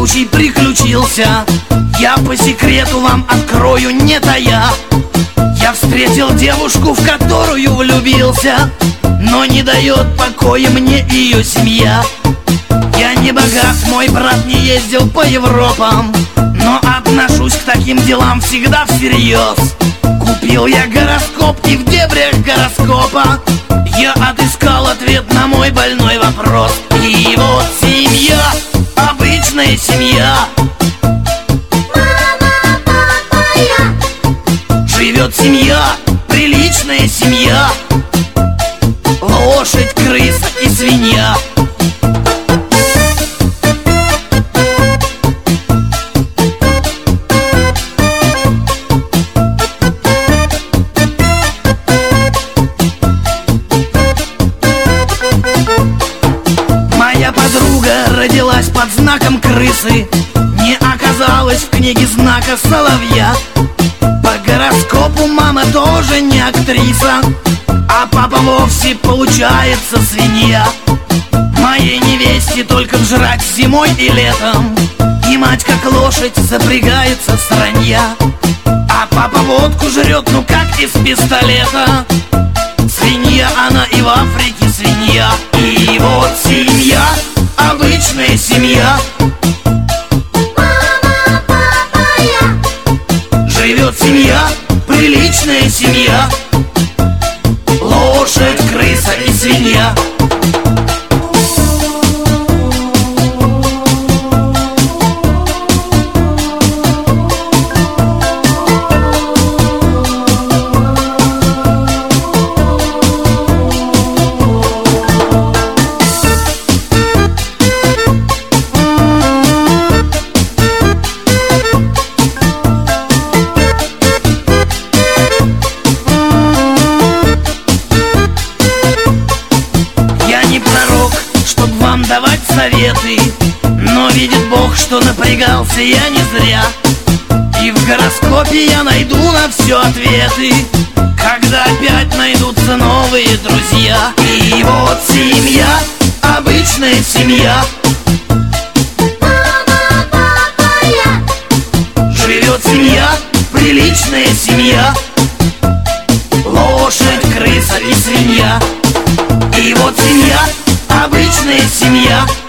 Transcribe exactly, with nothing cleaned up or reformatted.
случай приключился. Я по секрету вам открою, не тая. Я встретил девушку, в которую влюбился, но не дает покоя мне ее семья. Я не богат, мой брат не ездил по Европам, но отношусь к таким делам всегда всерьез. Купил я гороскоп, и в дебрях гороскопа я отыскал ответ на мой больной вопрос. И вот семья, обычная семья. Мама, папа, я. Живет семья, приличная семья. Лошадь, крыса и свинья. Моя подруга родилась под знаком крысы, не оказалась в книге знака соловья. По гороскопу мама тоже не актриса, а папа вовсе получается свинья. Моей невесте только жрать зимой и летом, и мать как лошадь запрягается странья. А папа водку жрет, ну как из пистолета. Свинья она и в Африке свинья. И вот семья, обычная семья. Мама, папа, я. Живет семья, приличная семья. Лошадь, крыса и свинья. Давать советы, но видит Бог, что напрягался я не зря. И в гороскопе я найду на все ответы, когда опять найдутся новые друзья. И вот семья, обычная семья. Мама, папа, я. Живет семья, приличная семья. Лошадь, крыса и свинья. И вот семья, обычная семья.